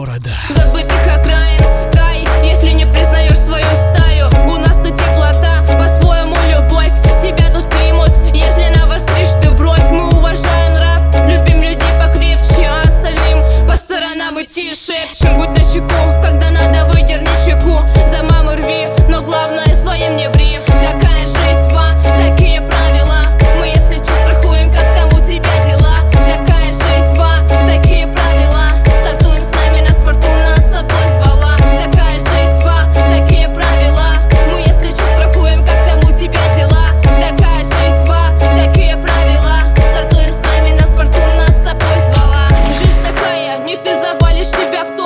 города. Забытых окраин, дай, если не признаешь свою стаю. У нас тут теплота, по-своему любовь. Тебя тут примут, если навостришь ты бровь. Мы уважаем нрав, любим людей покрепче, а остальным по сторонам идти шепчем. Будь начеку, когда надо, выдерни чеку. За маму рви, но главное своим не ври. Такая жизнь, такие правила. Мы, если че, страхуем, как там у тебя дела. Такая жизнь, такие правила. Стартуем с нами, нас фортуна с собой звала. Такая жизнь, такие правила. Мы, если че, страхуем, как там у тебя дела. Такая жизнь, такие правила. Стартуем с нами, нас фортуна с собой звала. Жизнь такая, не ты завалишь, тебя в